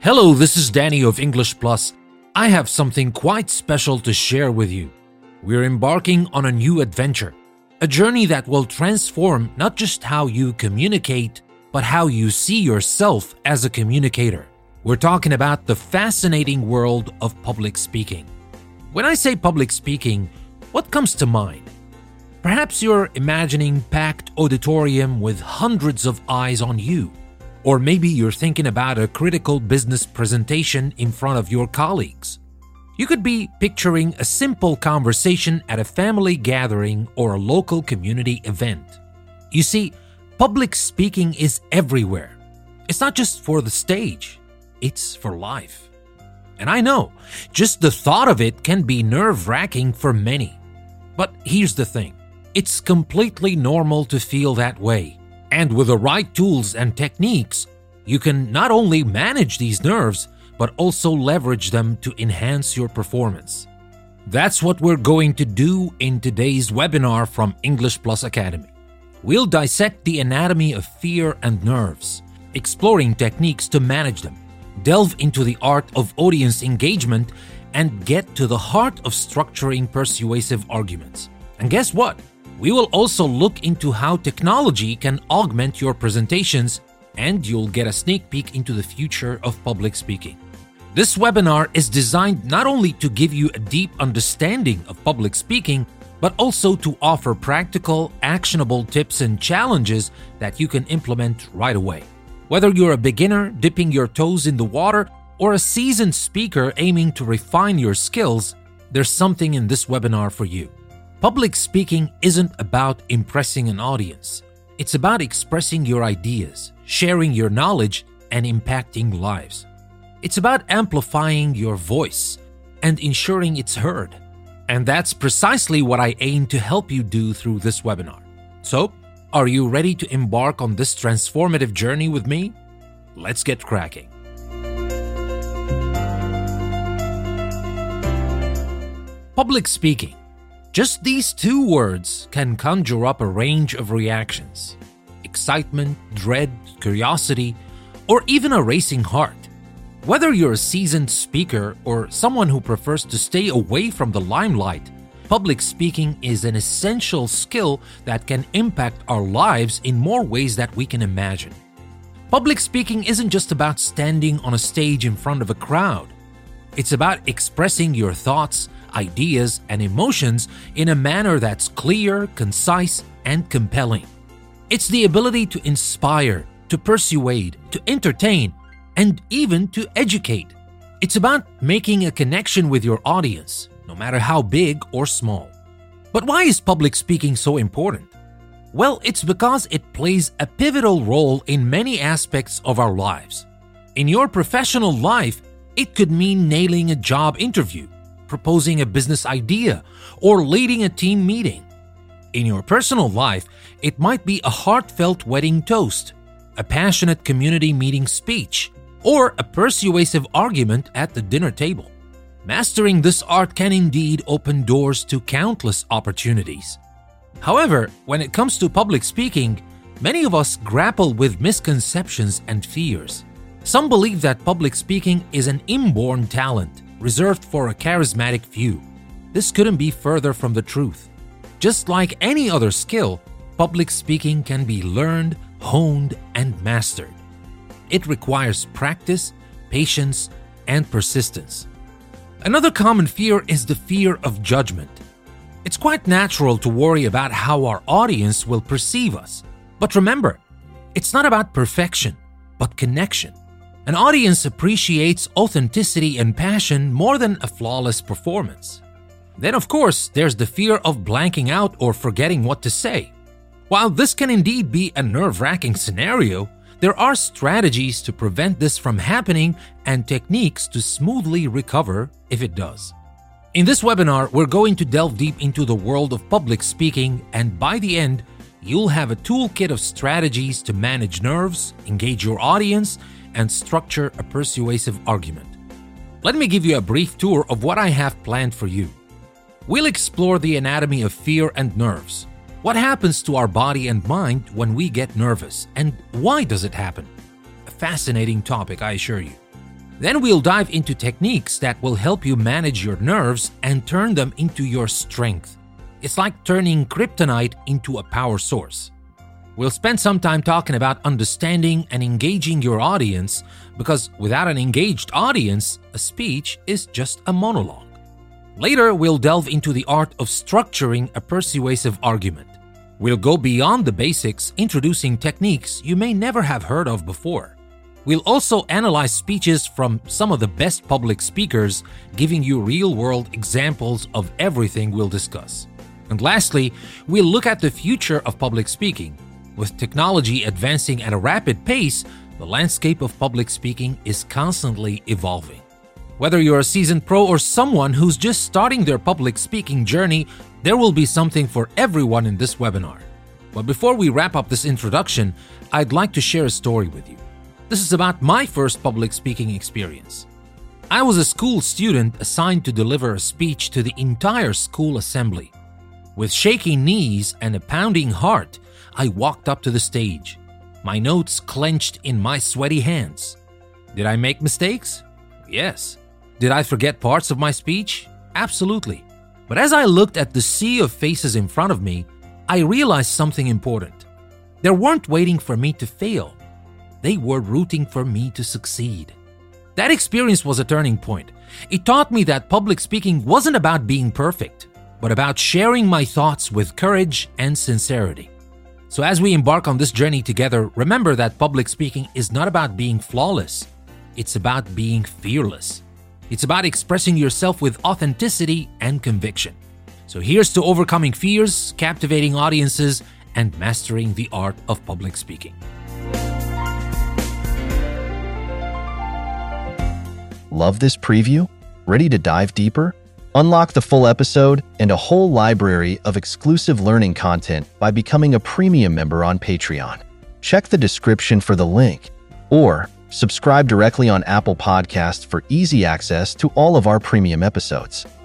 Hello, this is Danny of English Plus. I have something quite special to share with you. We're embarking on a new adventure, a journey that will transform not just how you communicate, but how you see yourself as a communicator. We're talking about the fascinating world of public speaking. When I say public speaking, what comes to mind? Perhaps you're imagining packed auditorium with hundreds of eyes on you. Or maybe you're thinking about a critical business presentation in front of your colleagues. You could be picturing a simple conversation at a family gathering or a local community event. You see, public speaking is everywhere. It's not just for the stage, it's for life. And I know, just the thought of it can be nerve-wracking for many. But here's the thing, it's completely normal to feel that way. And with the right tools and techniques, you can not only manage these nerves, but also leverage them to enhance your performance. That's what we're going to do in today's webinar from English Plus Academy. We'll dissect the anatomy of fear and nerves, exploring techniques to manage them, delve into the art of audience engagement, and get to the heart of structuring persuasive arguments. And guess what? We will also look into how technology can augment your presentations, and you'll get a sneak peek into the future of public speaking. This webinar is designed not only to give you a deep understanding of public speaking, but also to offer practical, actionable tips and challenges that you can implement right away. Whether you're a beginner dipping your toes in the water or a seasoned speaker aiming to refine your skills, there's something in this webinar for you. Public speaking isn't about impressing an audience. It's about expressing your ideas, sharing your knowledge, and impacting lives. It's about amplifying your voice and ensuring it's heard. And that's precisely what I aim to help you do through this webinar. So, are you ready to embark on this transformative journey with me? Let's get cracking. Public speaking. Just these two words can conjure up a range of reactions: excitement, dread, curiosity, or even a racing heart. Whether you're a seasoned speaker or someone who prefers to stay away from the limelight, public speaking is an essential skill that can impact our lives in more ways that we can imagine. Public speaking isn't just about standing on a stage in front of a crowd. It's about expressing your thoughts, ideas, and emotions in a manner that's clear, concise, and compelling. It's the ability to inspire, to persuade, to entertain, and even to educate. It's about making a connection with your audience, no matter how big or small. But why is public speaking so important? Well, it's because it plays a pivotal role in many aspects of our lives. In your professional life, it could mean nailing a job interview, proposing a business idea, or leading a team meeting. In your personal life, it might be a heartfelt wedding toast, a passionate community meeting speech, or a persuasive argument at the dinner table. Mastering this art can indeed open doors to countless opportunities. However, when it comes to public speaking, many of us grapple with misconceptions and fears. Some believe that public speaking is an inborn talent, reserved for a charismatic few. This couldn't be further from the truth. Just like any other skill, public speaking can be learned, honed, and mastered. It requires practice, patience, and persistence. Another common fear is the fear of judgment. It's quite natural to worry about how our audience will perceive us. But remember, it's not about perfection, but connection. An audience appreciates authenticity and passion more than a flawless performance. Then, of course, there's the fear of blanking out or forgetting what to say. While this can indeed be a nerve-wracking scenario, there are strategies to prevent this from happening and techniques to smoothly recover if it does. In this webinar, we're going to delve deep into the world of public speaking, and by the end, you'll have a toolkit of strategies to manage nerves, engage your audience, and structure a persuasive argument. Let me give you a brief tour of what I have planned for you. We'll explore the anatomy of fear and nerves. What happens to our body and mind when we get nervous, and why does it happen? A fascinating topic, I assure you. Then we'll dive into techniques that will help you manage your nerves and turn them into your strength. It's like turning kryptonite into a power source. We'll spend some time talking about understanding and engaging your audience, because without an engaged audience, a speech is just a monologue. Later, we'll delve into the art of structuring a persuasive argument. We'll go beyond the basics, introducing techniques you may never have heard of before. We'll also analyze speeches from some of the best public speakers, giving you real-world examples of everything we'll discuss. And lastly, we'll look at the future of public speaking. With technology advancing at a rapid pace, the landscape of public speaking is constantly evolving. Whether you're a seasoned pro or someone who's just starting their public speaking journey, there will be something for everyone in this webinar. But before we wrap up this introduction, I'd like to share a story with you. This is about my first public speaking experience. I was a school student assigned to deliver a speech to the entire school assembly. With shaky knees and a pounding heart, I walked up to the stage, my notes clenched in my sweaty hands. Did I make mistakes? Yes. Did I forget parts of my speech? Absolutely. But as I looked at the sea of faces in front of me, I realized something important. They weren't waiting for me to fail. They were rooting for me to succeed. That experience was a turning point. It taught me that public speaking wasn't about being perfect, but about sharing my thoughts with courage and sincerity. So as we embark on this journey together, remember that public speaking is not about being flawless. It's about being fearless. It's about expressing yourself with authenticity and conviction. So here's to overcoming fears, captivating audiences, and mastering the art of public speaking. Love this preview? Ready to dive deeper? Unlock the full episode and a whole library of exclusive learning content by becoming a premium member on Patreon. Check the description for the link, or subscribe directly on Apple Podcasts for easy access to all of our premium episodes.